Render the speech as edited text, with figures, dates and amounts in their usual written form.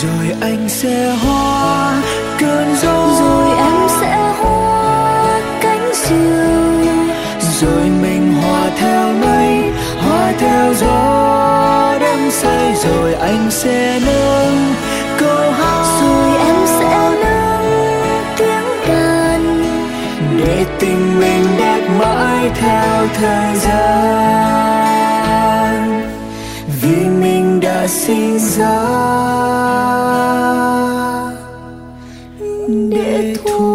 rồi anh sẽ hóa cơn gió, rồi em sẽ hóa cánh diều, rồi mình hòa theo mây, hòa theo gió đắm say, rồi anh sẽ nâng câu hát, rồi em sẽ nâng tiếng đàn để tình mình đẹp mãi theo thời gian, vì mình đã sinh ra để thôi.